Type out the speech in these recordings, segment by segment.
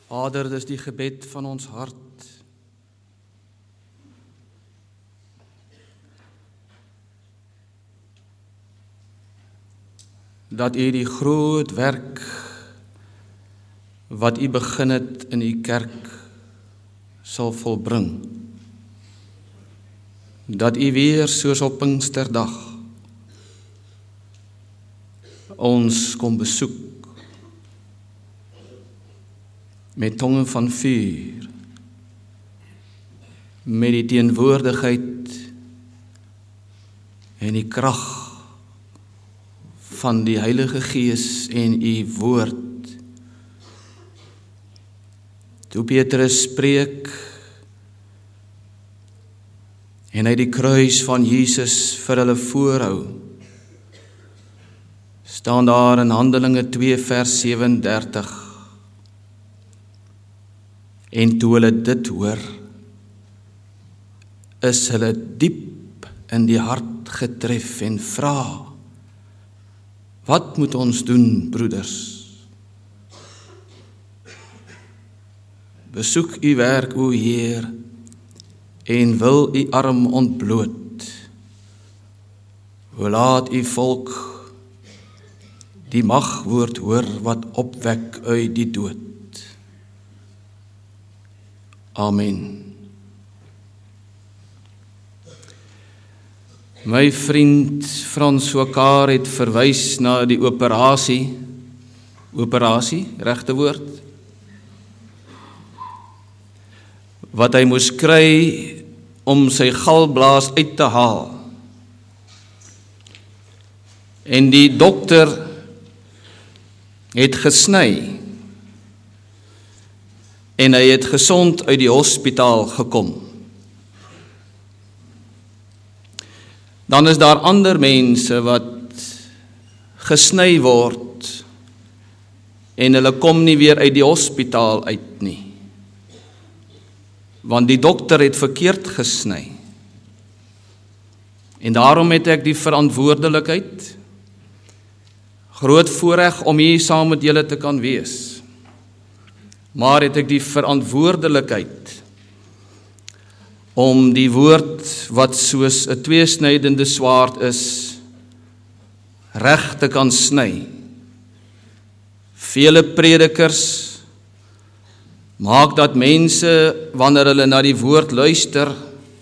Vader, dis die gebed van ons hart. Dat U die groot werk wat U begin het in U kerk sal volbring. Dat U weer soos op Pinksterdag ons kom besoek met tonge van vuur, met die teenwoordigheid en die krag van die Heilige Gees en U woord. Toe Petrus spreek en hy die kruis van Jesus vir hulle voorhou, staan daar in Handelinge 2 vers 37. En toe hulle dit hoor, is hulle diep in die hart getref en vra: Wat moet ons doen, broeders? Besoek U werk, o Heer, en wil U arm ontbloot. O laat U volk die magwoord hoor wat opwek uit die dood. Amen. My vriend Frans Swakar het verwys na die operasie, regte woord, wat hy moes kry om sy galblaas uit te haal. En die dokter het gesny, en hy het gesond uit die hospitaal gekom. Dan is daar ander mense wat gesny word en hulle kom nie weer uit die hospitaal uit nie. Want die dokter het verkeerd gesny. En daarom het ek die verantwoordelikheid, groot voorreg om hier saam met julle te kan wees. Maar het ek die verantwoordelikheid om die woord wat soos 'n tweesnydende swaard is, reg te kan sny. Vele predikers maak dat mense, wanneer hulle na die woord luister,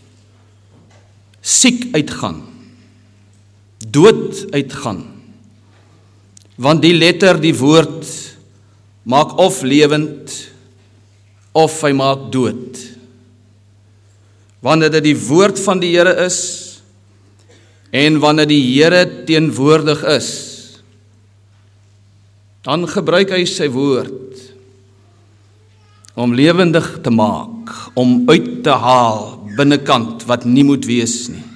siek uitgaan, dood uitgaan. Want die letter, die woord, maak of lewend, of hy maak dood. Wanneer dit die woord van die Here is, en wanneer die Here teenwoordig is, dan gebruik hy sy woord om lewendig te maak, om uit te haal binnekant wat nie moet wees nie.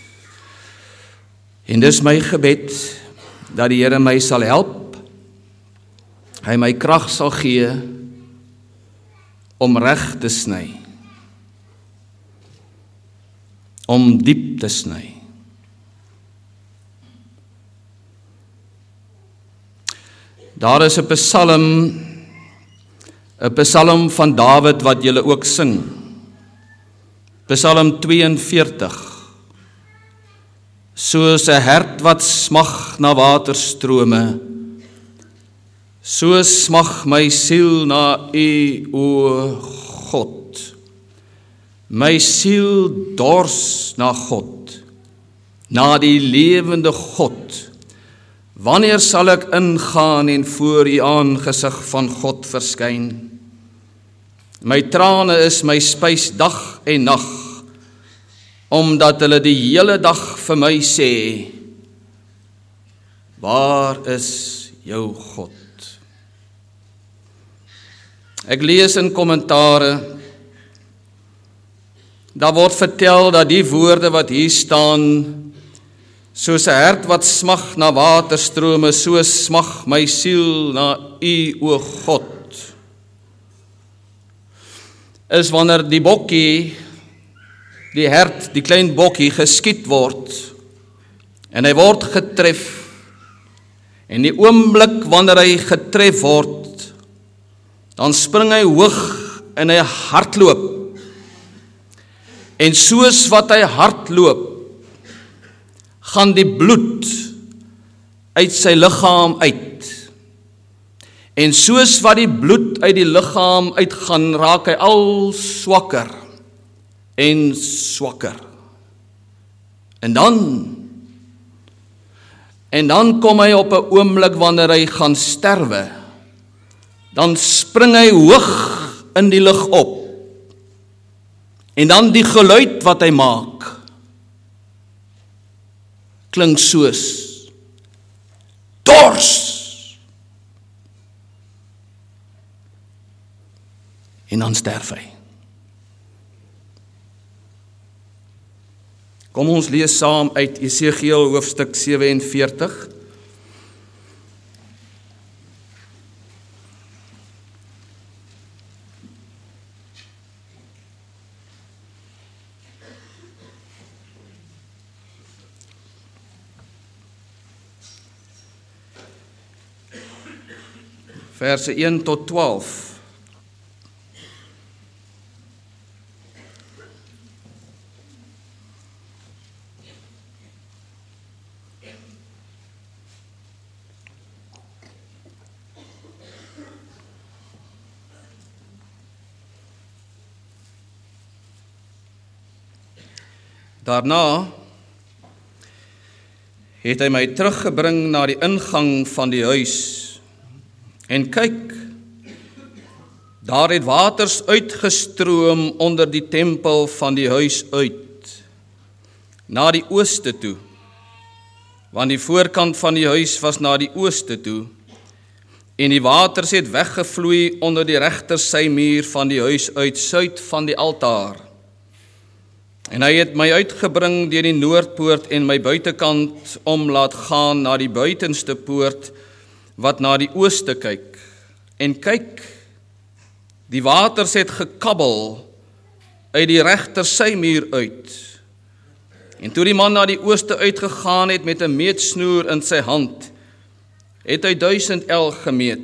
En dis my gebed, dat die Here my sal help, hy my krag sal gee om reg te sny, om diep te sny. Daar is 'n psalm van Dawid wat julle ook sing. Psalm 42. Soos 'n hert wat smag na waterstrome, so smag my siel na U, o God. My siel dors na God, na die lewende God. Wanneer sal ek ingaan en voor U aangesig van God verskyn? My trane is my spys dag en nag, omdat hulle die hele dag vir my sê: Waar is jou God? Ek lees in kommentare, daar word vertel dat die woorde wat hier staan, soos 'n hert wat smag na waterstrome, so smag my siel na U, o God, is wanneer die bokkie, die hert, die klein bokkie geskiet word, en hy word getref, en die oomblik wanneer hy getref word, dan spring hy hoog en hy hardloop. En soos wat hy hardloop, gaan die bloed uit sy liggaam uit. En soos wat die bloed uit die liggaam uitgaan, raak hy al swakker en swakker. En dan kom hy op 'n oomblik wanneer hy gaan sterwe. Dan spring hy hoog in die lug op. En dan die geluid wat hy maak, klink soos dors. En dan sterf hy. Kom ons lees saam uit Esegiel hoofstuk 47. Verse 1 tot 12. Daarna het hy my teruggebring na die ingang van die huis. En kyk, daar het waters uitgestroom onder die tempel van die huis uit, na die ooste toe, want die voorkant van die huis was na die ooste toe, en die waters het weggevloei onder die regtersymuur van die huis uit, suid van die altaar. En hy het my uitgebring deur die noordpoort en my buitekant laat gaan na die buitenste poort, wat na die ooste kyk. En kyk, die waters het gekabbel uit die regtersymuur uit. En toe die man na die ooste uitgegaan het met 'n meetsnoer in sy hand, het hy 1000 el gemeet.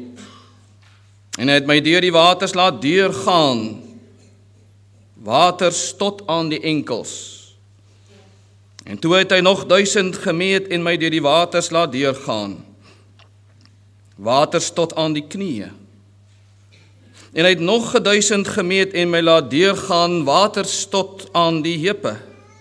En hy het my deur die waters laat deurgaan, waters tot aan die enkels. En toe het hy nog 1000 gemeet en my deur die waters laat deurgaan, waters tot aan die knieë. En hy het nog 1000 gemeet en my laat deurgaan, waters tot aan die heupe.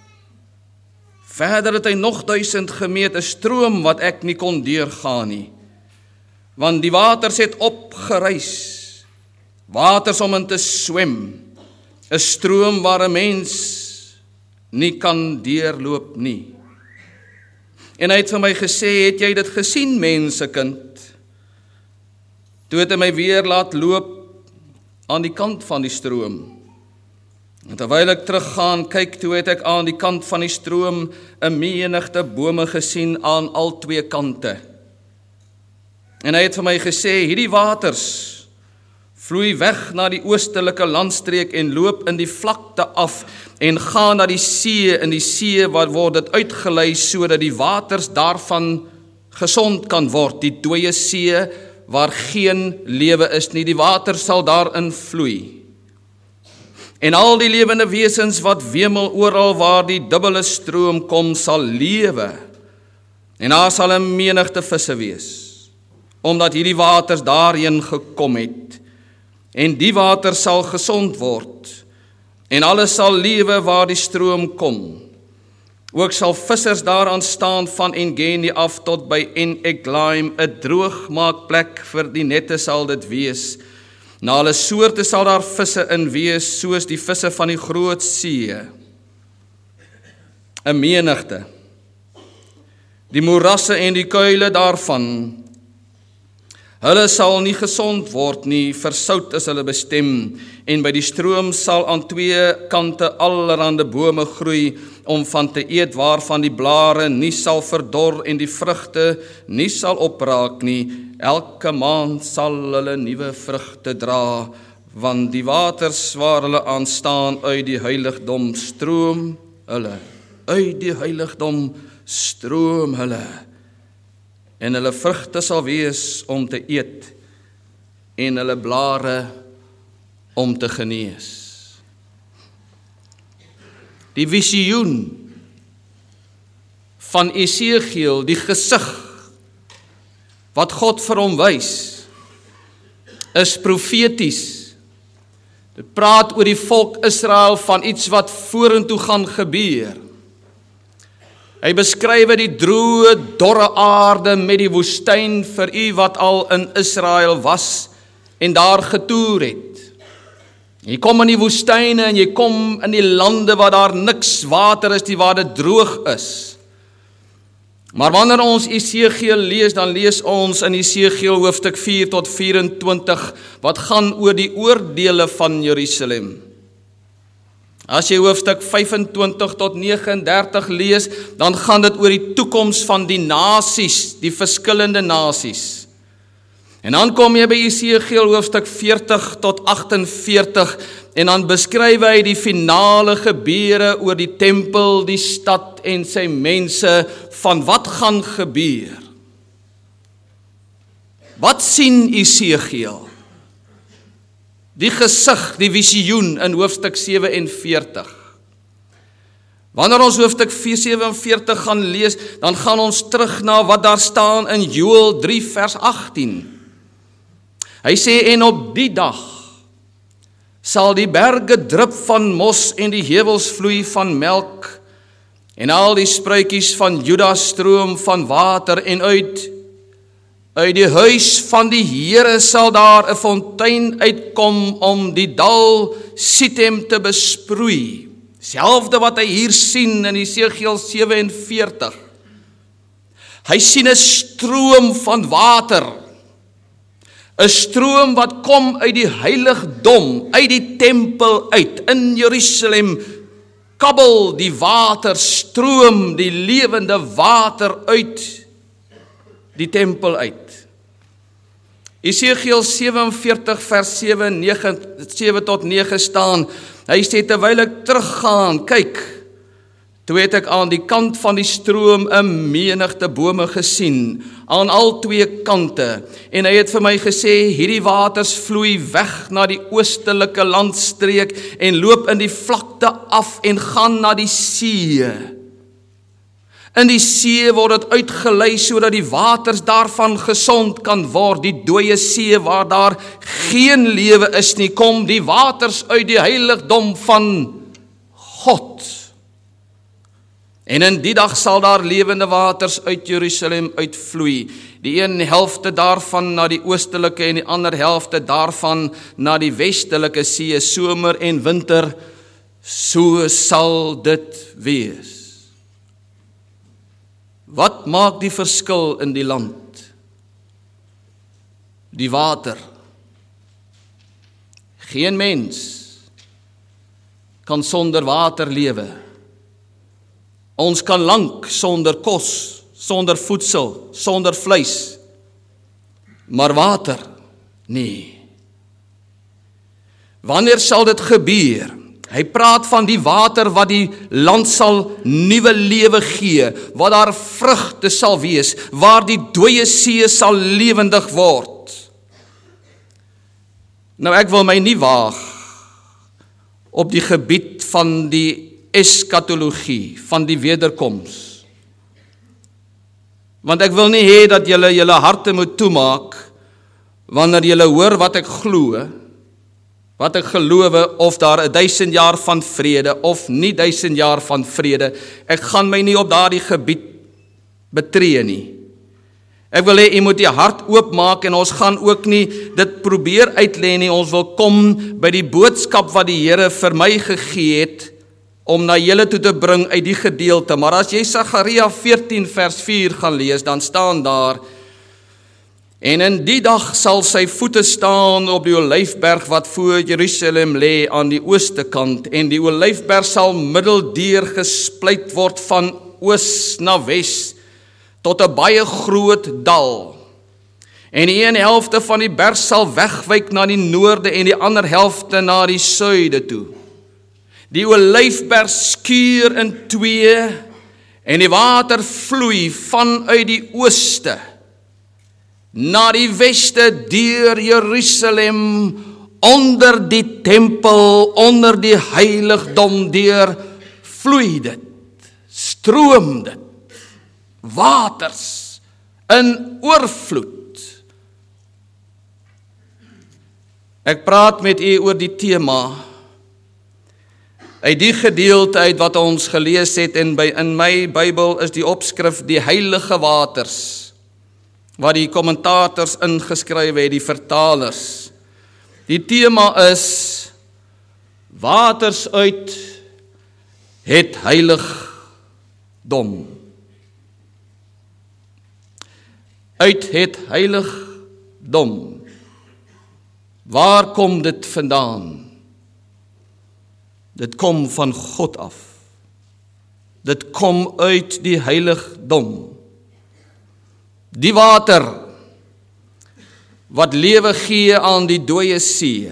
Verder het hy nog 1000 gemeet, 'n stroom wat ek nie kon deurgaan nie, want die waters het opgereis, waters om in te swem, 'n stroom waar 'n mens nie kan deurloop nie. En hy het vir my gesê, het jy dit gesien, mensekind? Toe het hy my weer laat loop aan die kant van die stroom. En terwyl ek teruggaan, kyk, toe het ek aan die kant van die stroom 'n menigte bome gesien aan al twee kante. En hy het vir my gesê, hierdie waters vloei weg na die oostelike landstreek en loop in die vlakte af en gaan na die see. In die see word dit uitgelei sodat die waters daarvan gesond kan word. Die dooie see waar geen lewe is nie, die water sal daarin vloei. En al die lewende wesens wat wemel oral waar die dubbele stroom kom, sal lewe. En daar sal 'n menigte visse wees, omdat hierdie waters daarheen gekom het. En die water sal gesond word, en alles sal lewe waar die stroom kom. Ook sal vissers daaraan staan van En-Gedi af tot by En-Eglaim, 'n droogmaakplek vir die nette sal dit wees. Na alle soorte sal daar visse in wees, soos die visse van die groot see. 'n menigte. Die moerasse en die kuile daarvan, hulle sal nie gesond word nie, versout is hulle bestem, en by die stroom sal aan twee kante allerhande bome groei, om van te eet waarvan die blare nie sal verdor en die vrugte nie sal opraak nie. Elke maand sal hulle nuwe vrugte dra, want die waters waar hulle aan staan uit die heiligdom stroom hulle. Uit die heiligdom stroom hulle. En hulle vrugte sal wees om te eet, en hulle blare om te genees. Die visioen van Esegiel, die gesig wat God vir hom wys, is profeties. Dit praat oor die volk Israel van iets wat vorentoe gaan gebeur. Hy beskryf die droë, dorre aarde met die woestyn vir u wat al in Israel was en daar getoer het. Jy kom in die woestyne en jy kom in die lande waar daar niks water is, waar dit droog is. Maar wanneer ons Esegiel lees, dan lees ons in Esegiel hoofstuk 4 tot 24, wat gaan oor die oordeele van Jerusalem. As jy hoofstuk 25 tot 39 lees, dan gaan dit oor die toekoms van die nasies, die verskillende nasies. En dan kom jy by Esegiel hoofstuk 40 tot 48, en dan beskryf hy die finale gebeure oor die tempel, die stad en sy mense, van wat gaan gebeur. Wat sien Esegiel? Die gesig, die visioen in hoofstuk 47. Wanneer ons hoofstuk 47 gaan lees, dan gaan ons terug na wat daar staan in Joël 3 vers 18. Hy sê, en op die dag sal die berge drup van mos en die heuwels vloei van melk, en al die spruitjies van Juda stroom van water, en uit die huis van die Here sal daar 'n fontein uitkom om die dal Sittim te besproei. Selfde wat hy hier sien in Esegiel 47. Hy sien 'n stroom van water. 'n Stroom wat kom uit die heiligdom, uit die tempel uit. In Jerusalem kabbel die water, stroom die lewende water uit die tempel uit. Esegiel 47 vers 7 tot 9 staan, hy sê, terwyl ek teruggaan, kyk, toe het ek aan die kant van die stroom 'n menigte bome gesien, aan al twee kante, en hy het vir my gesê, hierdie waters vloei weg na die oostelike landstreek, en loop in die vlakte af, en gaan na die see. In die see word dit uitgelei, sodat die waters daarvan gesond kan word. Die dooie see waar daar geen lewe is nie, kom die waters uit die heiligdom van God. En in die dag sal daar lewende waters uit Jerusalem uitvloei. Die een helfte daarvan na die oostelike en die ander helfte daarvan na die westelike see, somer en winter. So sal dit wees. Wat maak die verskil in die land? Die water. Geen mens kan sonder water lewe. Ons kan lank sonder kos, sonder voedsel, sonder vleis. Maar water, nee. Wanneer sal dit gebeur? Hy praat van die water wat die land sal nuwe lewe gee, wat daar vrugte sal wees, waar die dooie see sal lewendig word. Nou ek wil my nie waag op die gebied van die eskatologie, van die wederkoms. Want ek wil nie hê dat julle harte moet toemaak, wanneer julle hoor wat ek glo, wat ek geloof, of daar 1000 jaar van vrede, of nie 1000 jaar van vrede. Ek gaan my nie op daardie gebied betree nie. Ek wil hê, jy moet die hart oopmaak, en ons gaan ook nie dit probeer uitlê nie. Ons wil kom by die boodskap wat die Here vir my gegee het, om na julle toe te bring uit die gedeelte. Maar as jy Sagaria 14 vers 4 gaan lees, dan staan daar, en in die dag sal sy voete staan op die olyfberg wat voor Jerusalem lê aan die ooste kant, en die olyfberg sal middeldeur gesplyt word van oos na wes, tot 'n baie groot dal. En die een helfte van die berg sal wegwyk na die noorde, en die ander helfte na die suide toe. Die olyfberg skuur in twee, en die water vloei vanuit die ooste na die weste deur Jerusalem onder die tempel, onder die heiligdom deur, vloei dit, stroom dit, waters, in oorvloed. Ek praat met u oor die tema, uit die gedeelte uit wat ons gelees het, en in my Bybel is die opskrif die heilige waters, wat die kommentators ingeskryf het, die vertalers. Die tema is, waters uit het heiligdom. Uit het heiligdom. Waar kom dit vandaan? Dit kom van God af. Dit kom uit die heiligdom. Die water wat lewe gee aan die dooie see.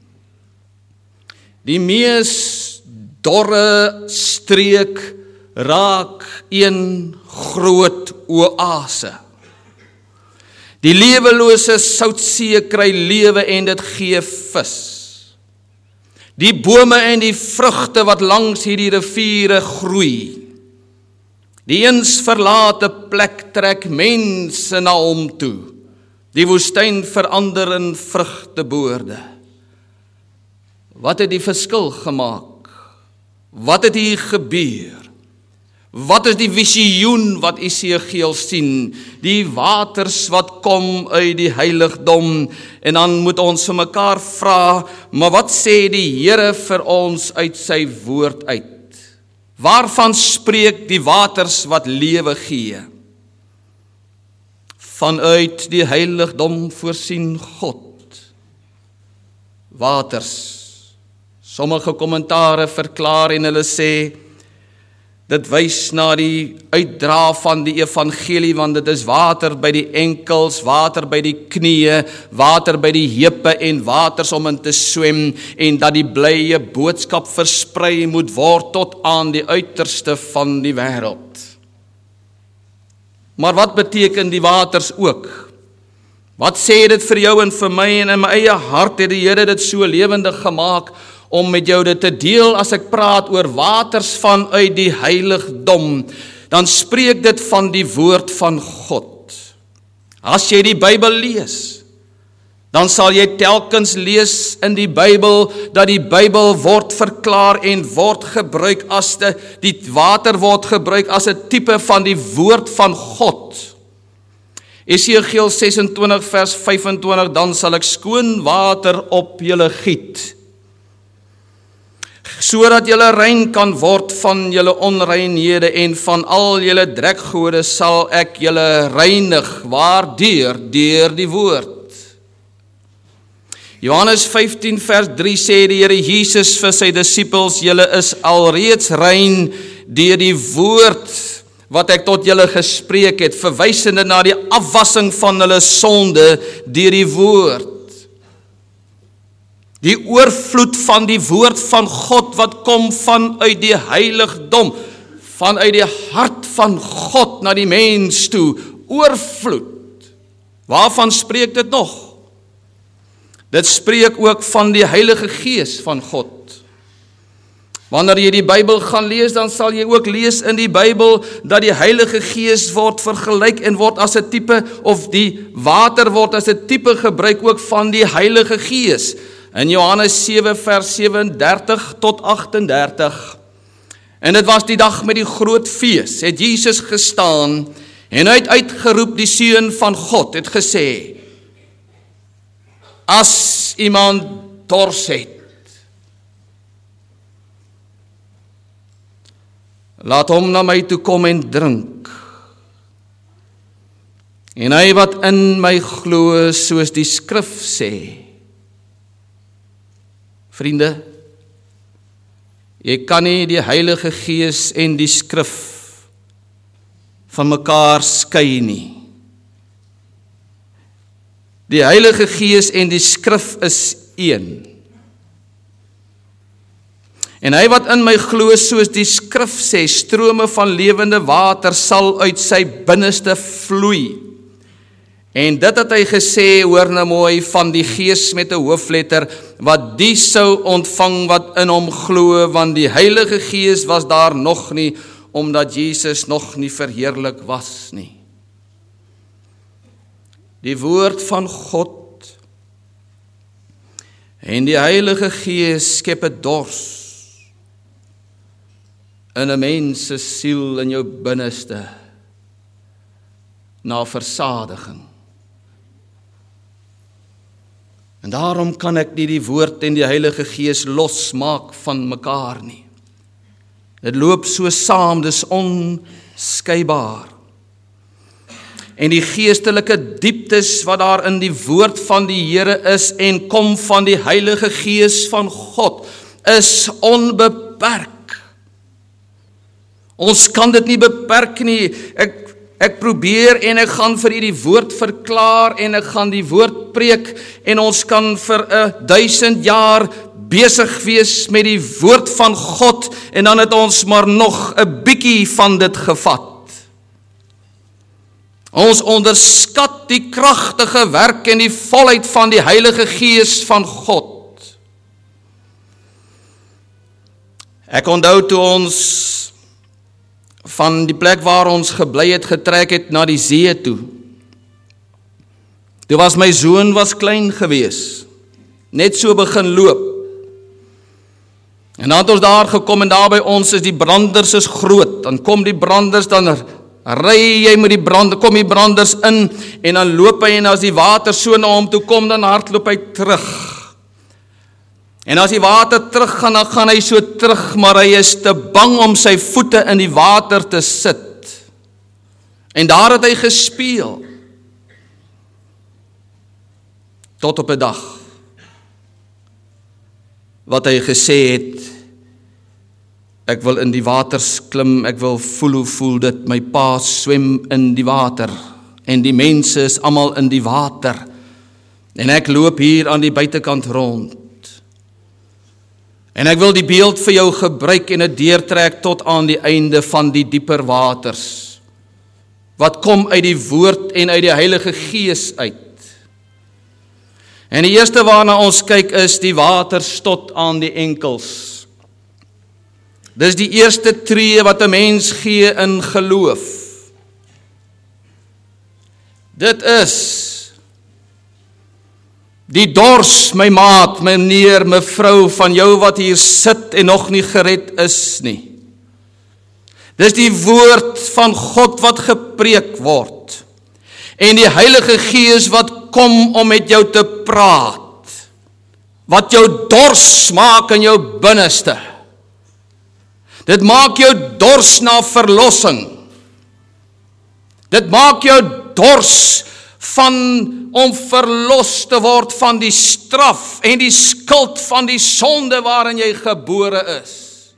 Die mees dorre streek raak een groot oase. Die lewelose Soutsee kry lewe en dit gee vis. Die bome en die vrugte wat langs hierdie riviere groei. Die eens verlate plek trek mense na hom toe. Die woestyn verander in vrugteboorde. Wat het die verskil gemaak? Wat het hier gebeur? Wat is die visioen wat Esegiel sien? Die waters wat kom uit die heiligdom. En dan moet ons vir mekaar vra, maar wat sê die Here vir ons uit sy woord uit? Waarvan spreek die waters wat lewe gee? Vanuit die heiligdom voorsien God waters. Sommige kommentare verklaar en hulle sê, dit wys na die uitdra van die evangelie, want dit is water by die enkels, water by die knieë, water by die heupe en waters om in te swem, en dat die blye boodskap versprei moet word tot aan die uiterste van die wêreld. Maar wat beteken die waters ook? Wat sê dit vir jou en vir my, en in my eie hart het die Here dit so lewendig gemaak, om met jou dit te deel. As ek praat oor waters vanuit die heiligdom, dan spreek dit van die woord van God. As jy die Bybel lees, dan sal jy telkens lees in die Bybel, dat die Bybel word verklaar en word gebruik as die water word gebruik as 'n tipe van die woord van God. Esegiel 26 vers 25, dan sal ek skoon water op julle giet, sodat julle rein kan word van julle onreinhede, en van al julle drekgode sal ek julle reinig. Waardeur? Deur die woord. Johannes 15 vers 3 sê die Here Jesus vir sy disippels, julle is alreeds rein deur die woord wat ek tot julle gespreek het, verwysende na die afwassing van hulle sonde deur die woord. Die oorvloed van die woord van God wat kom vanuit die heiligdom, vanuit die hart van God na die mens toe, oorvloed. Waarvan spreek dit nog? Dit spreek ook van die Heilige Gees van God. Wanneer jy die Bybel gaan lees, dan sal jy ook lees in die Bybel dat die Heilige Gees word vergelyk en word as 'n tipe, of die water word as 'n tipe gebruik ook van die Heilige Gees. In Johannes 7 vers 37 tot 38. En dit was die dag met die groot fees, het Jesus gestaan en hy het uitgeroep, die Seun van God het gesê, as iemand dors het, laat hom na my toe kom en drink. En hy wat in my glo, soos die skrif sê. Vriende, jy kan nie die Heilige Gees en die skrif van mekaar skei nie. Die Heilige Gees en die skrif is een. En hy wat in my glo, soos die skrif sê, strome van lewende water sal uit sy binneste vloei. En dit het hy gesê, hoor nou mooi, van die Gees met 'n hoofletter, wat die sou ontvang wat in hom glo, want die Heilige Gees was daar nog nie, omdat Jesus nog nie verheerlik was nie. Die woord van God en die Heilige Gees skep 'n dors in 'n mens se siel in jou binneste na versadiging. En daarom kan ek nie die woord en die Heilige Gees losmaak van mekaar nie. Dit loop so saam, dis onskeibaar. En die geestelike dieptes wat daar in die woord van die Here is en kom van die Heilige Gees van God, is onbeperk. Ons kan dit nie beperk nie. Ek probeer en ek gaan vir u die woord verklaar en ek gaan die woord preek en ons kan vir 1000 jaar besig wees met die woord van God en dan het ons maar nog 'n bietjie van dit gevat. Ons onderskat die kragtige werk en die volheid van die Heilige Gees van God. Ek onthou toe ons van die plek waar ons gebly het getrek het na die see toe. Toe was my zoon klein gewees, net so begin loop. En dan het ons daar gekom en daar by ons is die branders is groot. Dan kom die branders, dan ry jy met die branders, kom die branders in en dan loop hy en as die water so na hom toe kom, dan hardloop hy terug. En as die water teruggaan, dan gaan hy so terug, maar hy is te bang om sy voete in die water te sit. En daar het hy gespeel. Tot op 'n dag, wat hy gesê het, ek wil in die waters klim, ek wil voel hoe voel dit, my pa swem in die water, en die mense is almal in die water, en ek loop hier aan die buitekant rond. En ek wil die beeld vir jou gebruik en dit deurtrek tot aan die einde van die dieper waters, wat kom uit die woord en uit die Heilige Gees uit. En die eerste waarna ons kyk is die waters tot aan die enkels. Dis die eerste tree wat 'n mens gee in geloof. Dit is die dors, my maat, meneer, mevrou, van jou wat hier sit en nog nie gered is nie. Dis die woord van God wat gepreek word. En die Heilige Gees wat kom om met jou te praat. Wat jou dors maak in jou binneste. Dit maak jou dors na verlossing. Dit maak jou dors om verlos te word van die straf en die skuld van die sonde waarin jy gebore is.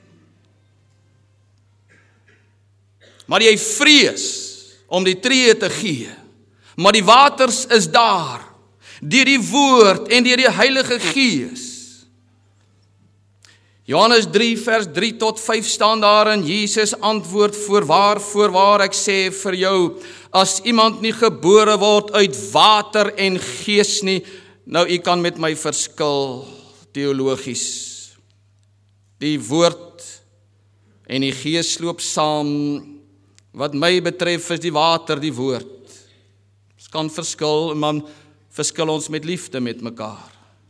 Maar jy vrees om die tree te gee. Maar die waters is daar, deur die woord en deur die Heilige Gees. Johannes 3 vers 3 tot 5 staan daarin, Jesus antwoord, voorwaar ek sê vir jou, as iemand nie gebore word uit water en gees nie, nou u kan met my verskil teologies. Die woord en die gees loop saam, wat my betref is die water die woord. Ons kan verskil, en dan verskil ons met liefde met mekaar.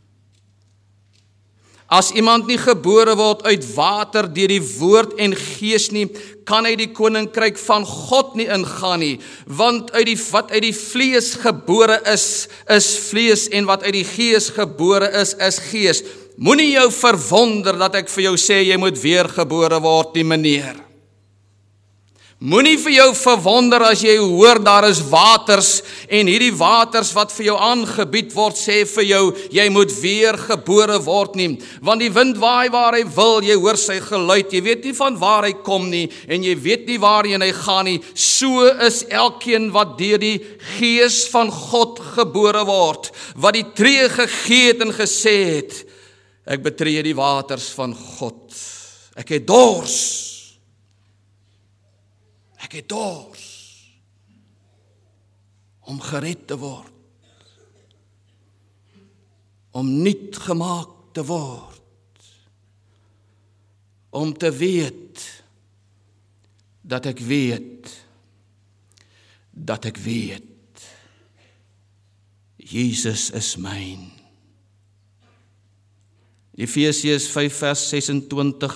As iemand nie gebore word uit water deur die woord en gees nie, kan hy die koninkryk van God nie ingaan nie, want wat uit die vlees gebore is vlees, en wat uit die gees gebore is gees. Moenie jou verwonder dat ek vir jou sê, jy moet weer gebore word, nie meneer. Moenie vir jou verwonder as jy hoor daar is waters en hierdie waters wat vir jou aangebied word sê vir jou jy moet weer gebore word nie, want die wind waai waar hy wil, jy hoor sy geluid, jy weet nie van waar hy kom nie en jy weet nie waarheen hy gaan nie. So is elkeen wat deur die Gees van God gebore word, wat die tree gegee het en gesê het, ek betree die waters van God. Ek het dors. Ek het dors om gered te word, om nuut gemaak te word, om te weet dat ek weet, Jesus is myn. Efesiërs 5 vers 26,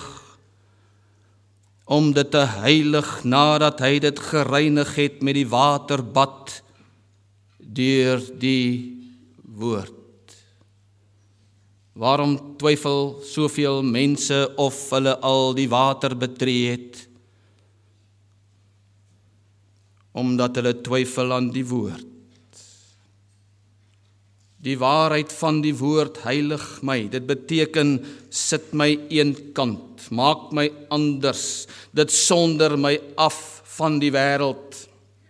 om dit te heilig nadat hy dit gereinig het met die waterbad deur die woord. Waarom twyfel soveel mense of hulle al die water betree het? Omdat hulle twyfel aan die woord. Die waarheid van die woord heilig my. Dit beteken, sit my eenkant, maak my anders, dit sonder my af van die wêreld.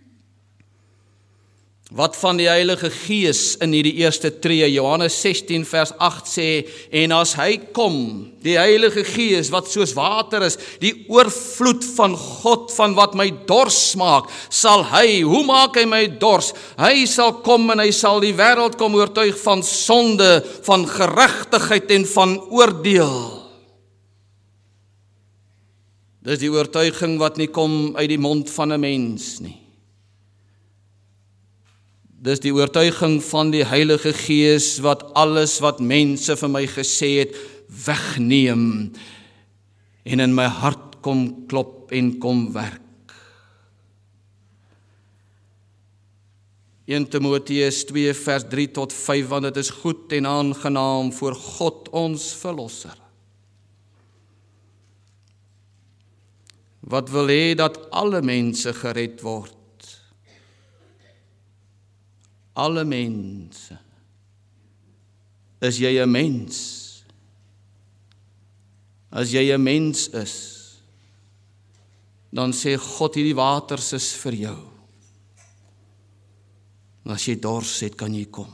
Wat van die Heilige Gees in hierdie eerste tree? Johannes 16 vers 8 sê, en as hy kom, die Heilige Gees wat soos water is, die oorvloed van God, van wat my dors maak, sal hy, hoe maak hy my dors? Hy sal kom en hy sal die wêreld kom oortuig van sonde, van geregtigheid en van oordeel. Dis die oortuiging wat nie kom uit die mond van 'n mens nie. Dis die oortuiging van die Heilige Gees wat alles wat mense vir my gesê het, wegneem en in my hart kom klop en kom werk. 1 Timoteus 2 vers 3 tot 5, want dit is goed en aangenaam voor God ons verlosser, wat wil hê dat alle mense gered word. Alle mense. Is jy 'n mens? As jy 'n mens is, dan sê God hierdie waters is vir jou. As jy dors het, kan jy kom.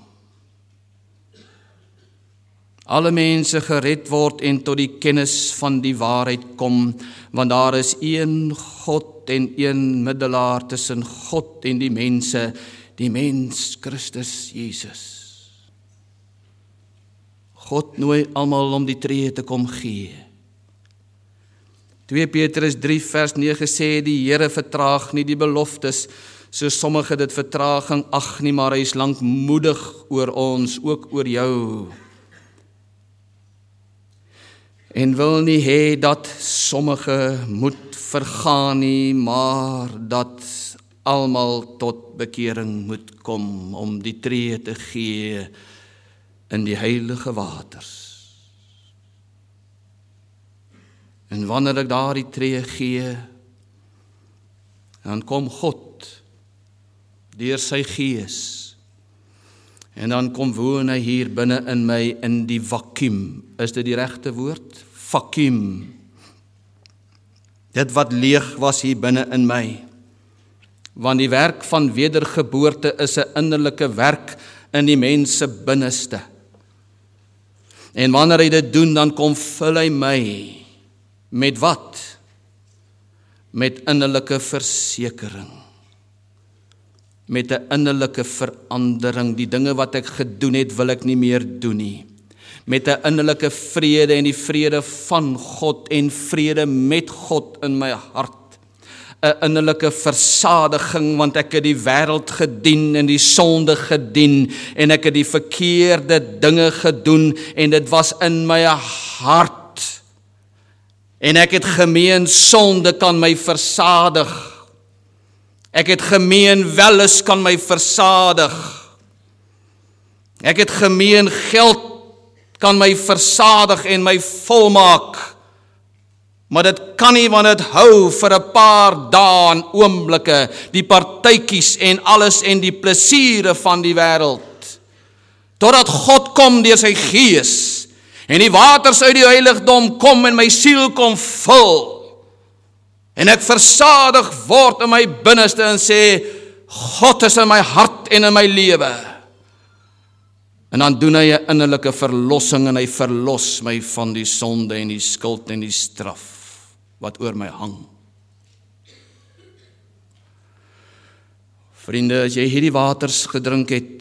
Alle mense gered word en tot die kennis van die waarheid kom, want daar is een God en een middelaar tussen God en die mense, die mens Christus Jesus. God nooi almal om die tree te kom gee. 2 Petrus 3 vers 9 sê, die Here vertraag nie die beloftes, so sommige dit vertraging ag nie, maar hy is lankmoedig oor ons, ook oor jou. En wil nie hê dat sommige moet vergaan nie, maar dat almal tot bekering moet kom, om die tree te gee in die heilige waters. En wanneer ek daar die tree gee, dan kom God deur sy Gees, en dan kom woon hy hier binne in my in die vakuum. Is dit die regte woord? Vakuum. Dit wat leeg was hier binne in my. Want die werk van wedergeboorte is 'n innerlike werk in die mens se binneste. En wanneer hy dit doen, dan kom vul hy my met wat? Met innerlike versekering. Met 'n innerlike verandering. Die dinge wat ek gedoen het, wil ek nie meer doen nie. Met 'n innerlike vrede en die vrede van God en vrede met God in my hart. 'n innerlike versadiging, want ek het die wêreld gedien en die sonde gedien en ek het die verkeerde dinge gedoen en dit was in my hart. En ek het gemeen sonde kan my versadig. Ek het gemeen welis kan my versadig. Ek het gemeen geld kan my versadig en my volmaak. Maar dit kan nie, want dit hou vir 'n paar dae en oomblikke, die partytjies en alles en die plesiere van die wêreld. Totdat God kom deur sy Gees en die waters uit die heiligdom kom en my siel kom vul. En ek versadig word in my binneste en sê, God is in my hart en in my lewe. En dan doen hy 'n innerlike verlossing en hy verlos my van die sonde en die skuld en die straf wat oor my hang. Vriende, as jy hierdie waters gedrink het,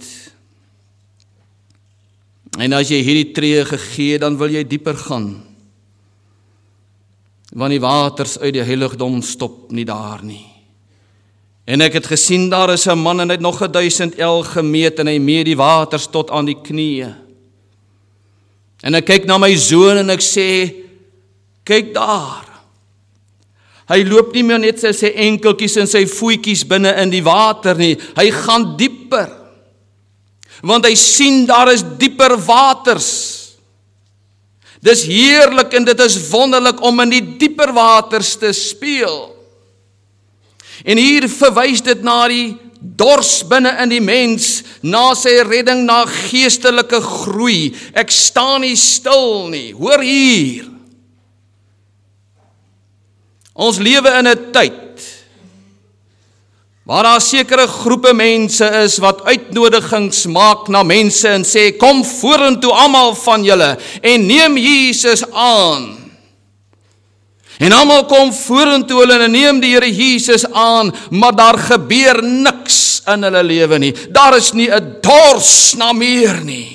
en as jy hierdie tree gegee, dan wil jy dieper gaan. Want die waters uit die heiligdom stop nie daar nie. En ek het gesien, daar is 'n man en hy het nog 1000 el gemeet en hy meet die waters tot aan die knieë. En ek kyk na my zoon en ek sê, kyk daar. Hy loop nie meer net sy enkeltjies en sy voetjies binne in die water nie. Hy gaan dieper. Want hy sien daar is dieper waters. Dis heerlik en dit is wonderlik om in die dieper waters te speel. En hier verwys dit na die dors binne in die mens, na sy redding, na geestelike groei. Ek staan nie stil nie, hoor hier. Ons lewe in 'n tyd, waar daar sekere groepe mense is, wat uitnodigings maak na mense en sê, kom vorentoe almal van julle, en neem Jesus aan. En almal kom vorentoe hulle en neem die Here Jesus aan, maar daar gebeur niks in hulle lewe nie. Daar is nie 'n dors na meer nie.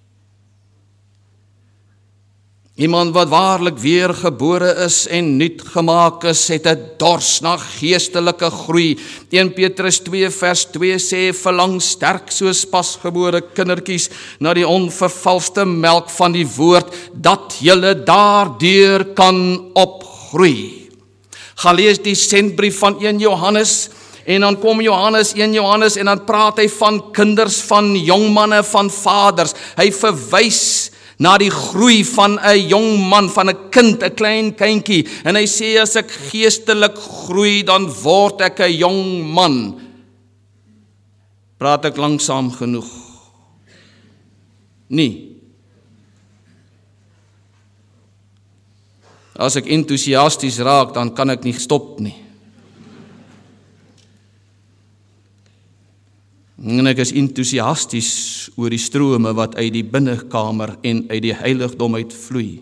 Iemand wat waarlik weergebore is en nuut gemaak is, het 'n dors na geestelike groei. 1 Petrus 2 vers 2 sê, verlang sterk soos pasgebore kindertjies na die onvervalste melk van die woord, dat julle daardeur kan opgroei. Gaan lees die sendbrief van 1 Johannes, en dan kom 1 Johannes, en dan praat hy van kinders, van jongmanne, van vaders. Hy verwys na die groei van 'n jong man, van 'n kind, 'n klein kindjie. En hy sê, as ek geestelik groei, dan word ek 'n jong man. Praat ek langsaam genoeg? Nie. As ek entoesiasties raak, dan kan ek nie stop nie. En ek is entoesiasties oor die strome wat uit die binnekamer en uit die heiligdom uitvloei.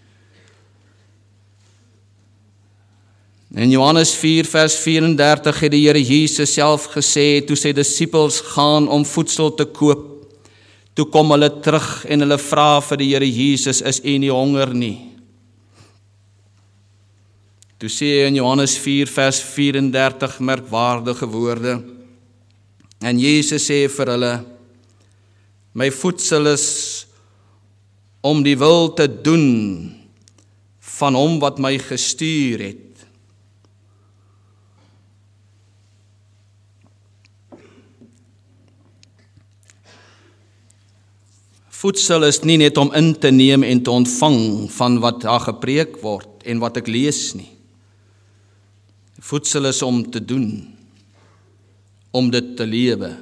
In Johannes 4 vers 34 het die Here Jesus self gesê, toe sy disippels gaan om voedsel te koop, toe kom hulle terug en hulle vra vir die Here Jesus, is u nie honger nie? Toe sê hy in Johannes 4 vers 34 merkwaardige woorde, en Jesus sê vir hulle, my voedsel is om die wil te doen van hom wat my gestuur het. Voedsel is nie net om in te neem en te ontvang van wat daar gepreek word en wat ek lees nie. Voedsel is om te doen, om dit te lewe.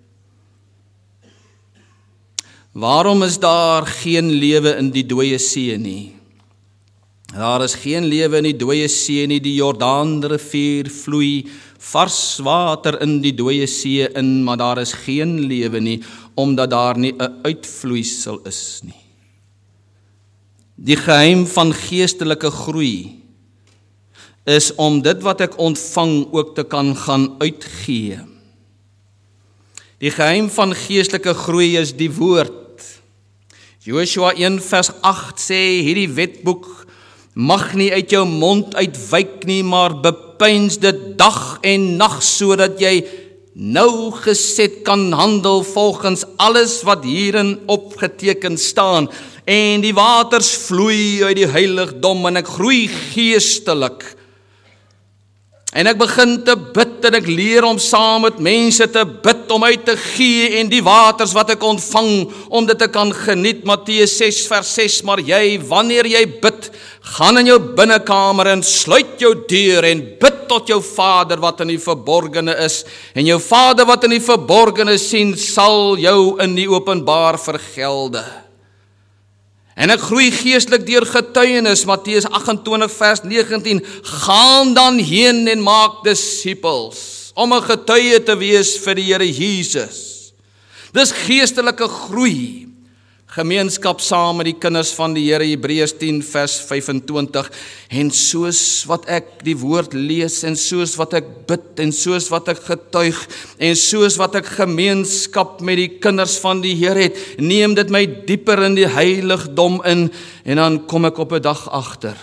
Waarom is daar geen lewe in die dooie see nie? Daar is geen lewe in die dooie see nie, die Jordaanrivier vloei vars water in die dooie see in, maar daar is geen lewe nie, omdat daar nie 'n uitvloeisel is nie. Die geheim van geestelike groei is om dit wat ek ontvang ook te kan gaan uitgee. Die geheim van geestelike groei is die woord. Joshua 1 vers 8 sê, hierdie wetboek mag nie uit jou mond uitwyk nie, maar bepeins dit dag en nag, sodat jy nauwgeset kan handel volgens alles wat hierin opgeteken staan. En die waters vloei uit die heiligdom en ek groei geestelik. En ek begin te bid en ek leer om saam met mense te bid, om uit te gee en die waters wat ek ontvang, om dit te kan geniet. Matteus 6 vers 6, maar jy, wanneer jy bid, gaan in jou binnekamer en sluit jou deur en bid tot jou Vader wat in die verborgene is. En jou Vader wat in die verborgene sien, sal jou in die openbaar vergelde. En ek groei geestelik deur getuienis, Matteus 28 vers 19, gaan dan heen en maak disippels, om 'n getuie te wees vir die Here Jesus. Dis geestelike groei. Gemeenskap saam met die kinders van die Here, Hebreërs 10 vers 25, en soos wat ek die woord lees, en soos wat ek bid, en soos wat ek getuig, en soos wat ek gemeenskap met die kinders van die Here het, neem dit my dieper in die heiligdom in, en dan kom ek op 'n dag agter.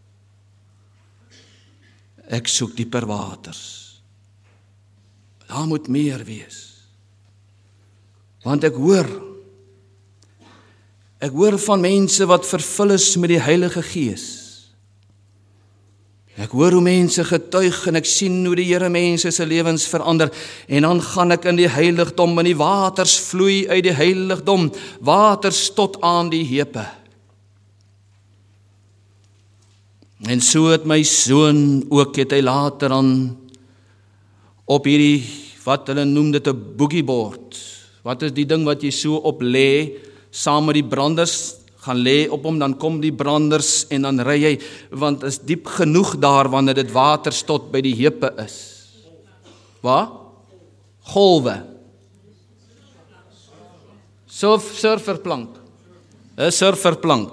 Ek soek dieper waters. Daar moet meer wees. Want ek hoor van mense wat vervul is met die Heilige Gees. Ek hoor hoe mense getuig en ek sien hoe die Here mense se lewens verander, en dan gaan ek in die heiligdom en die waters vloei uit die heiligdom, waters tot aan die heupe. En so het my seun ook, het hy later aan op hierdie, wat hulle noem dit 'n boogieboard. Wat is die ding wat jy so op lê, saam met die branders, gaan lê op hom, dan kom die branders en dan ry jy, want is diep genoeg daar wanneer dit waters tot by die heupe is. Wat? Golwe. Surferplank. 'n Surferplank.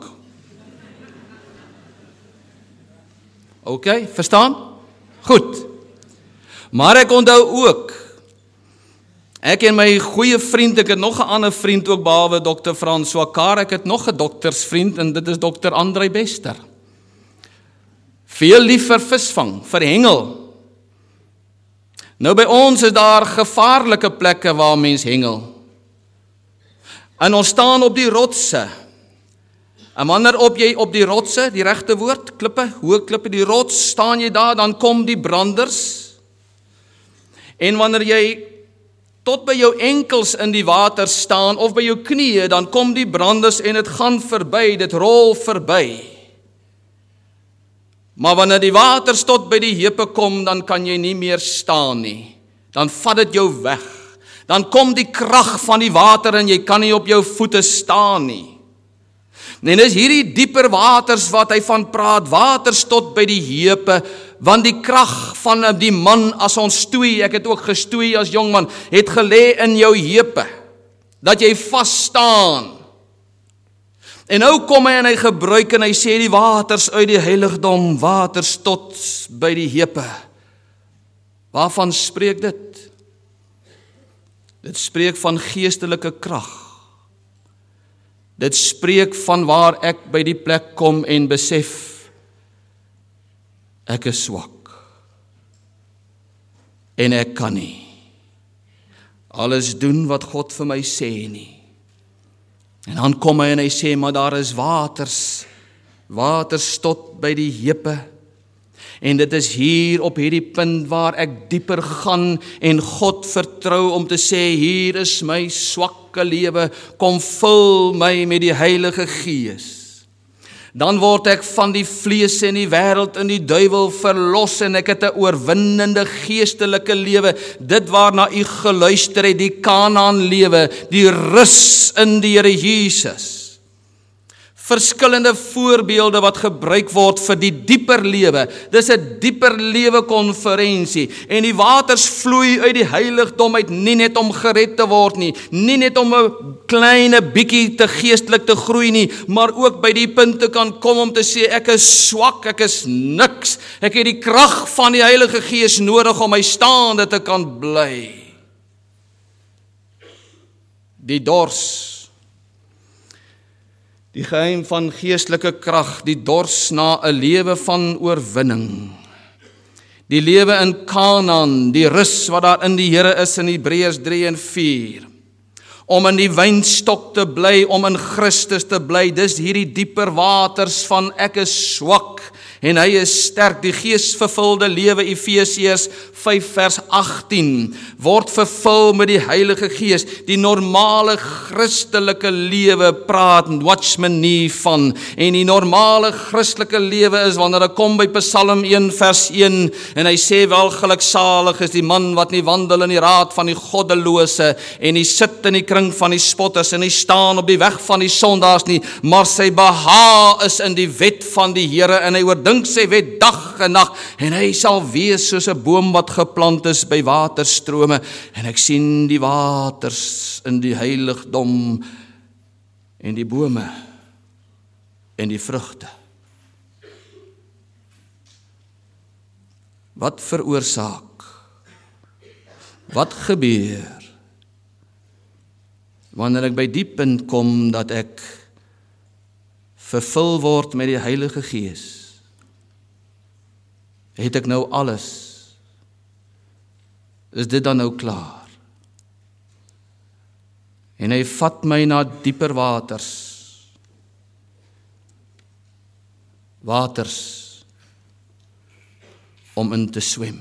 OK, verstaan? Goed. Maar ek onthou ook, ek en my goeie vriend, ek het nog 'n ander vriend ook behalwe Dr. François Carr, ek het nog 'n doktersvriend en dit is Dr. André Bester. Veel lief vir visvang, vir hengel. Nou by ons is daar gevaarlike plekke waar mens hengel. En ons staan op die rotse. En wanneer op jy op die rotse, die regte woord, klippe, hoë klippe, die rots, staan jy daar, dan kom die branders. En wanneer jy tot by jou enkels in die water staan, of by jou knieë, dan kom die branders en het gaan verby, dit rol verby. Maar wanneer die waters tot by die heupe kom, dan kan jy nie meer staan nie. Dan vat dit jou weg. Dan kom die krag van die water en jy kan nie op jou voete staan nie. En dis hierdie dieper waters wat hy van praat, waters tot by die heupe, want die krag van die man as ons stoei, ek het ook gestoei as jongman, het gelê in jou heupe, dat jy vas staan. En nou kom hy en hy gebruik en hy sê die waters uit die heiligdom, waters tot by die heupe. Waarvan spreek dit? Dit spreek van geestelike krag. Dit spreek van waar ek by die plek kom en besef, ek is swak. En ek kan nie alles doen wat God vir my sê nie. En dan kom hy en hy sê, maar daar is waters tot by die heupe. En dit is hier op hierdie punt waar ek dieper gaan en God vertrou om te sê, hier is my swakke lewe, kom vul my met die Heilige Gees. Dan word ek van die vlees en die wêreld en die duiwel verlos en ek het 'n oorwinnende geestelike lewe, dit waarna u geluister het, die Kanaan lewe, die rus in die Here Jesus. Verskillende voorbeelde wat gebruik word vir die dieper lewe. Dis 'n dieper lewe konferensie en die waters vloei uit die heiligdom uit, nie net om gered te word nie, nie net om 'n kleine bietjie te geestelik te groei nie, maar ook by die punt te kan kom om te sê ek is swak, ek is niks. Ek het die krag van die Heilige Gees nodig om my staande te kan bly. Die dors, die geheim van geestelike krag, die dors na 'n lewe van oorwinning. Die lewe in Kanaan, die rus wat daar in die Here is in Hebreërs 3 en 4. Om in die wynstok te bly, om in Christus te bly, dis hierdie dieper waters van ek is swak en hy is sterk. Die geesvervulde lewe, Efesiërs 5 vers 18, word vervul met die Heilige Gees. Die normale Christelike lewe praat Watchman nie van. En die normale Christelike lewe is wanneer ek kom by Psalm 1 vers 1 en hy sê welgeluksalig is die man wat nie wandel in die raad van die goddelose en hy sit in die kring van die spotters en hy staan op die weg van die sondaars nie, maar sy behaag is in die wet van die Here en hy oordink sy wet dag en nag en hy sal wees soos 'n boom wat geplant is by waterstrome en ek sien die waters in die heiligdom en die bome en die vrugte. Wat veroorsaak? Wat gebeur wanneer ek by die punt kom dat ek vervul word met die Heilige Gees? Het ek nou alles? Is dit dan nou klaar? En hy vat my na dieper waters. Waters om in te swem.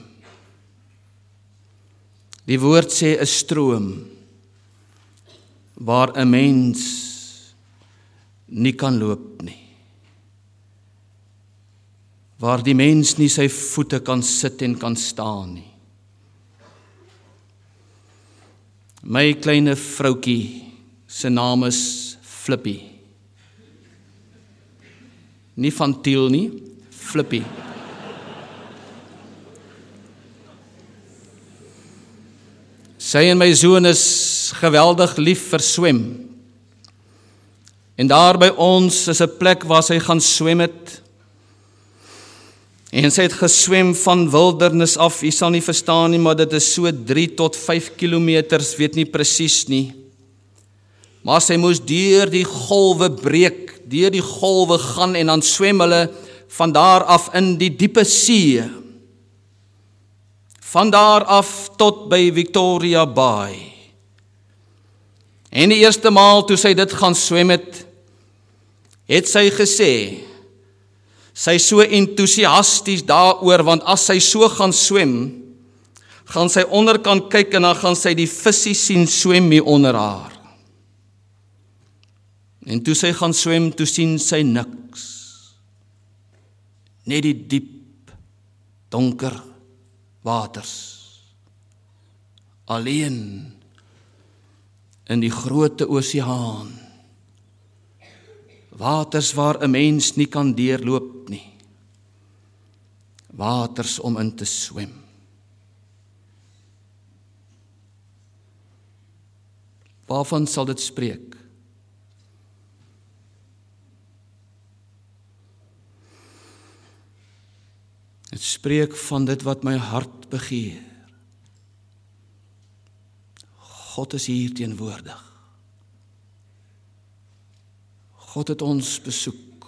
Die woord sê 'n stroom waar 'n mens nie kan loop nie. Waar die mens nie sy voete kan sit en kan staan nie. My kleine vroutjie se naam is Flippy. Nie van Tiel nie, Flippy. Sy en my soon is geweldig lief vir swem. En daar by ons is 'n plek waar sy gaan swem het. En sy het geswem van wildernis af, jy sal nie verstaan nie, maar dit is so 3 tot 5 kilometers, weet nie presies nie. Maar sy moes deur die golwe breek, deur die golwe gaan en dan swem hulle van daar af in die diepe see. Van daar af tot by Victoria Bay. En die eerste maal toe sy dit gaan swem het sy gesê, sy is so entoesiasties daaroor, want as sy so gaan swem, gaan sy onderkant kyk en dan gaan sy die visie sien swem hier onder haar. En toe sy gaan swem, toe sien sy niks. Net die diep, donker waters. Alleen in die grote oseaan. Waters waar 'n mens nie kan deurloop nie. Waters om in te swem. Waarvan sal dit spreek? Dit spreek van dit wat my hart begeer. God is hier teenwoordig. God het ons besoek.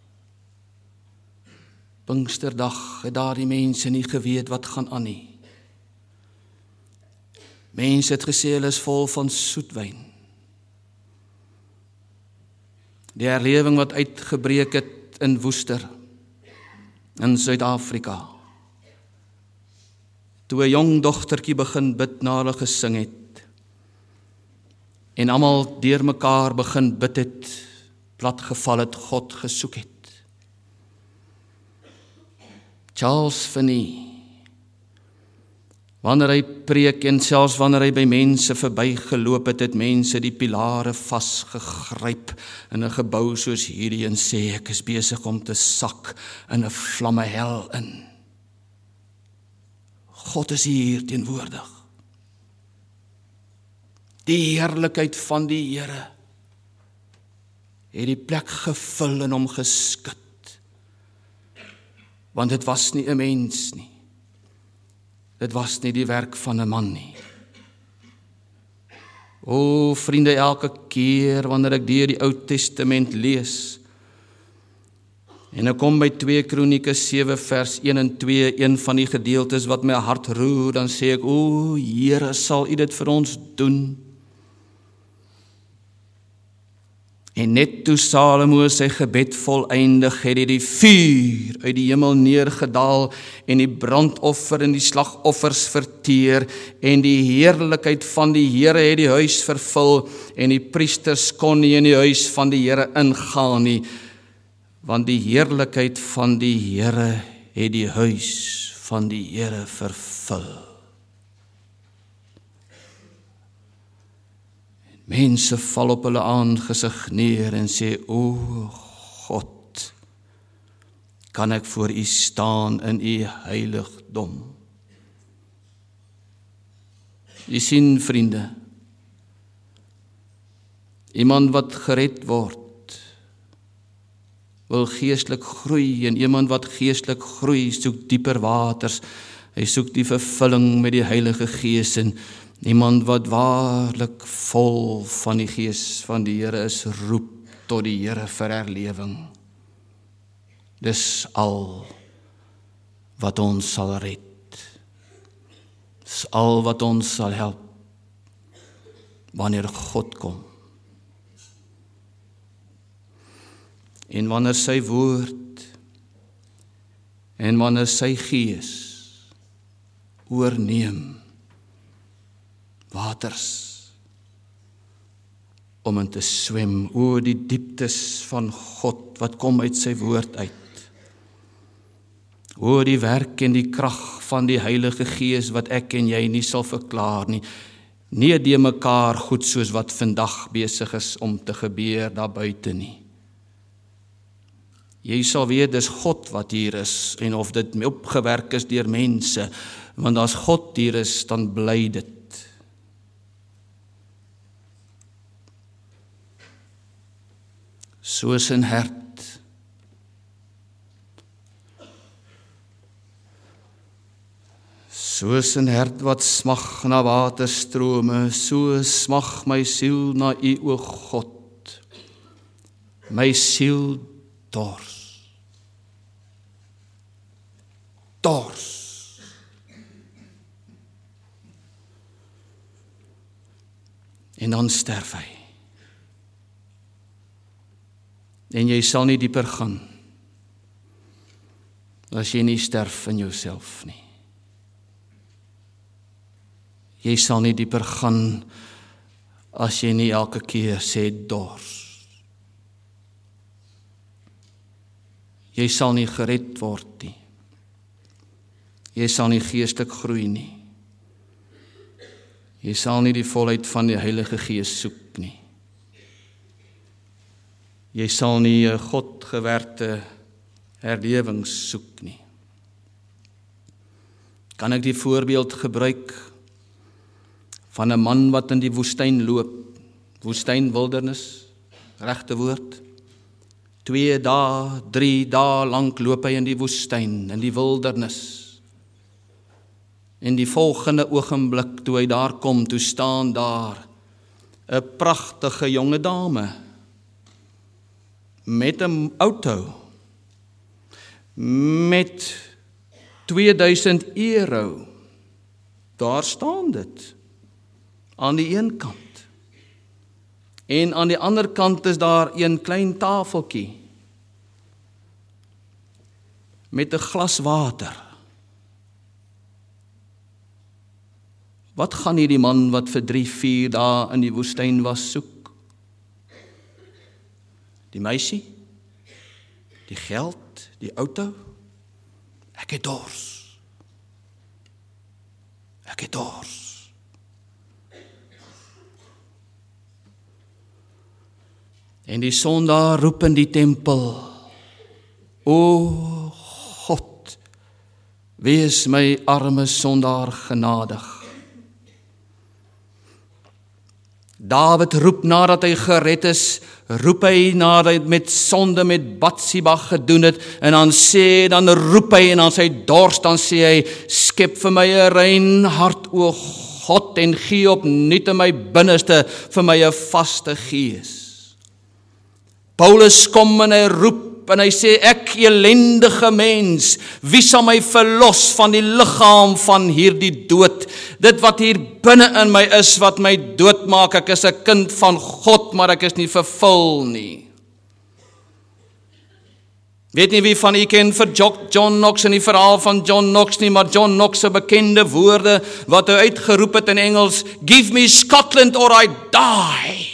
Pinksterdag het daardie mense nie geweet wat gaan aan nie. Mense het gesê hulle is vol van soetwyn. Die herlewing wat uitgebreek het in Woester, in Suid-Afrika. Toe 'n jong dogtertjie begin bid na hulle gesing het, en almal deur mekaar begin bid het, platgeval het, God gesoek het. Charles Finney, wanneer hy preek en selfs wanneer hy by mense verbygeloop het, het mense die pilare vasgegryp in 'n gebou soos hierdie en sê, ek is besig om te sak in 'n vlamme hel in. God is hier teenwoordig. Die heerlikheid van die Here het die plek gevul en hom geskud. Want dit was nie 'n mens nie. Dit was nie die werk van 'n man nie. O, vriende, elke keer wanneer ek deur die Ou Testament lees, en ek kom by 2 Kronieke 7 vers 1 en 2, een van die gedeeltes wat my hart roer, dan sê ek, o, Here, sal U dit vir ons doen? En net toe Salomo sy gebed voleindig, het hy die vuur uit die hemel neergedaal en die brandoffer en die slagoffers verteer en die heerlikheid van die Here het die huis vervul en die priesters kon nie in die huis van die Here ingaan nie, want die heerlikheid van die Here het die huis van die Here vervul. Mense val op hulle aangesig neer en sê, o God, kan ek voor U staan in U heiligdom? Jy sien, vriende, Iemand wat gered word, wil geestelik groei, en iemand wat geestelik groei, soek dieper waters. Hy soek die vervulling met die Heilige Gees, en iemand wat waarlik vol van die Gees van die Here is, roep tot die Here vir herlewing. Dis al wat ons sal red. Dis al wat ons sal help wanneer God kom. En wanneer sy woord en wanneer sy Gees oorneem waters om in te swem oor die dieptes van God wat kom uit sy woord uit. Oor die werk en die krag van die Heilige Gees wat ek en jy nie sal verklaar nie. Nie die mekaar goed soos wat vandag besig is om te gebeur daar buite nie. Jy sal weet, dis God wat hier is, en of dit opgewerk is deur mense, want as God hier is, dan bly dit. Soos 'n hert Soos 'n hert wat smag na waterstrome, so smag my siel na U, o God. My siel dors. Dors. En dan sterf hy. En jy sal nie dieper gaan as jy nie sterf in jouself nie. Jy sal nie dieper gaan as jy nie elke keer sê dors. Jy sal nie gered word nie. Jy sal nie geestelik groei nie. Jy sal nie die volheid van die Heilige Gees soek nie. Jy sal nie 'n Godgewerkte herlewing soek nie. Kan ek die voorbeeld gebruik van 'n man wat in die woestyn loop, woestyn wildernis, regte woord. 2 dae, 3 dae lank loop hy in die woestyn, in die wildernis. En die volgende oogenblik toe hy daar kom, toe staan daar 'n pragtige jonge dame met 'n auto met 2000 euro. Daar staan dit. Aan die een kant. En aan die ander kant is daar een klein tafeltjie met 'n glas water. Wat gaan hierdie man wat vir 3-4 dae in die woestyn was soek? Die meisie? Die geld? Die auto? Ek het dors. Ek het dors. En die sondaar roep in die tempel, O God, wees my arme sondaar genadig. Dawid roep nadat hy gered is, roep hy nadat hy met sonde met Batsheba gedoen het, en dan roep hy en dan sy dors, dan sê hy, skep vir my 'n rein hart, o God, en gee opnuut in my binneste vir my 'n vaste gees. Paulus kom en hy roep en hy sê, ek elendige mens, wie sal my verlos van die liggaam van hierdie dood? Dit wat hier binne in my is, wat my doodmaak, ek is 'n kind van God, maar ek is nie vervul nie. Weet nie wie van u ken vir John Knox en die verhaal van John Knox nie, maar John Knox se bekende woorde, wat hy uitgeroep het in Engels, give me Scotland or I die.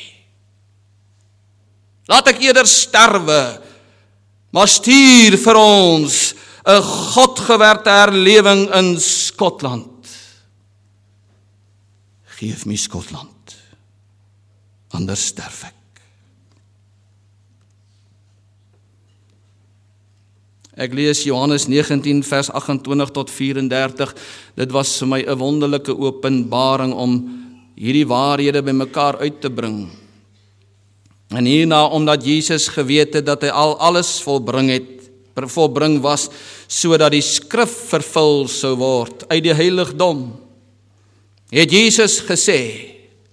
Laat ek eerder sterwe, maar stuur vir ons 'n Godgewerkte herlewing in Skotland. Geef my Skotland, anders sterf ek. Ek lees Johannes 19 vers 28 tot 34. Dit was vir my 'n wonderlike openbaring om hierdie waarhede bymekaar uit te bring. En hierna, omdat Jesus geweet het dat hy alles volbring was, sodat die skrif vervul sou word uit die heiligdom, het Jesus gesê,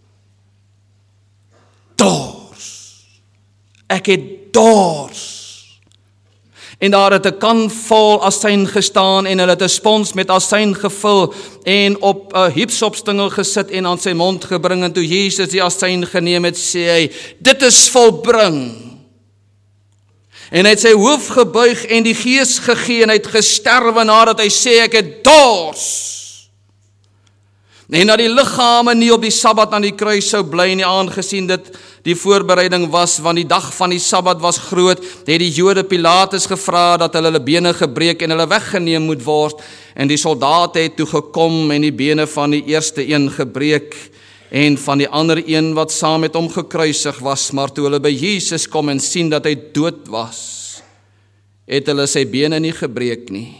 dors, ek het dors. En daar het 'n kan vol asyn gestaan en hulle het 'n spons met asyn gevul en op 'n hypsopstingel gesit en aan sy mond gebring. En toe Jesus die asyn geneem het, sê hy, dit is volbring. En hy het sy hoof gebuig en die gees gegee en hy het gesterwe nadat hy sê, ek het dors. En dat die liggame nie op die Sabbat aan die kruis sou bly nie, aangesien dit die voorbereiding was, want die dag van die Sabbat was groot, het die Jode Pilatus gevra dat hulle bene gebreek en hulle weggeneem moet word, en die soldate het toe gekom en die bene van die eerste een gebreek, en van die ander een wat saam met hom gekruisig was, maar toe hulle by Jesus kom en sien dat hy dood was, het hulle sy bene nie gebreek nie.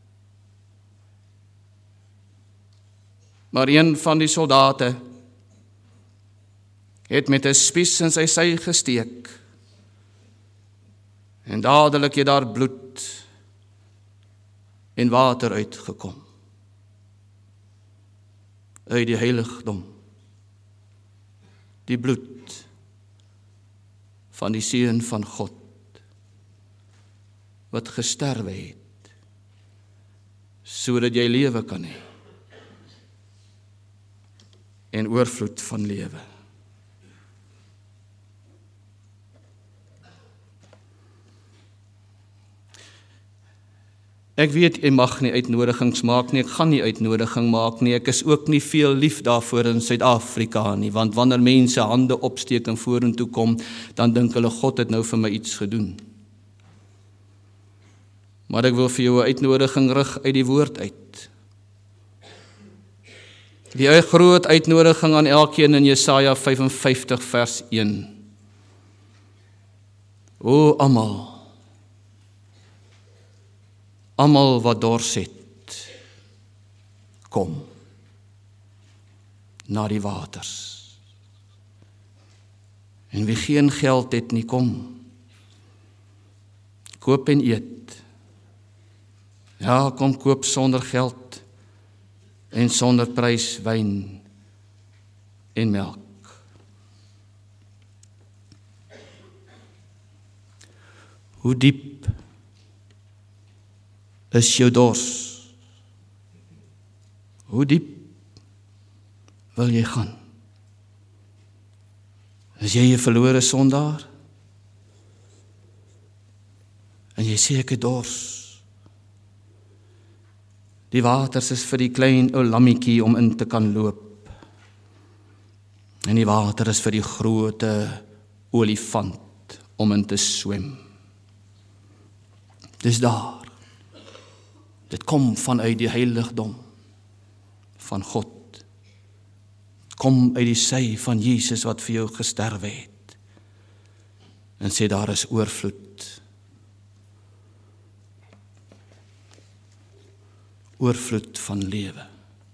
Maar een van die soldate het met 'n spies in sy sy gesteek, en dadelik het daar bloed en water uitgekom, uit die heiligdom, die bloed van die Seun van God, wat gesterwe het, sodat jy lewe kan hê, en oorvloed van lewe. Ek weet, jy mag nie uitnodigings maak nie, ek gaan nie uitnodiging maak nie, ek is ook nie veel lief daarvoor in Suid-Afrika nie, want wanneer mense hande opsteek en vorentoe kom, dan dink hulle, God het nou vir my iets gedoen. Maar ek wil vir jou 'n uitnodiging rig uit die woord uit. Die groot uitnodiging aan elkeen in Jesaja 55 vers 1. O almal wat dors het, kom na die waters. En wie geen geld het nie, kom, koop en eet. Ja, kom koop sonder geld en sonder prys wyn en melk. Hoe diep is jou dors? Hoe diep wil jy gaan? Is jy 'n verlore sondaar? En jy sê ek het dors. Die waters is vir die klein ou lammetjie om in te kan loop. En die water is vir die groote olifant om in te swem. Dis daar. Dit kom vanuit die heiligdom van God. Kom uit die sy van Jesus wat vir jou gesterwe het. En sê daar is oorvloed. Oorvloed van lewe.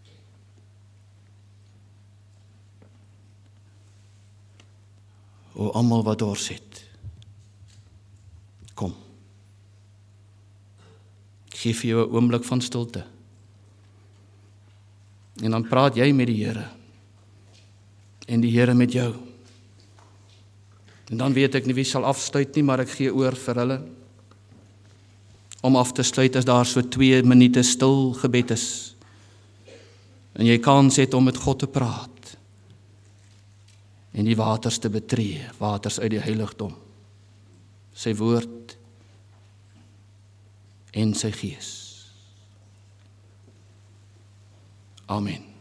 O almal wat dors het, kom. Geef jou 'n oomblik van stilte. En dan praat jy met die Here. En die Here met jou. En dan weet ek nie wie sal afsluit nie, maar ek gee oor vir hulle. Om af te sluit as daar so 2 minute stil gebed is. En jy kans het om met God te praat. En die waters te betree, waters uit die heiligdom. Sy woord en sy gees. Amen.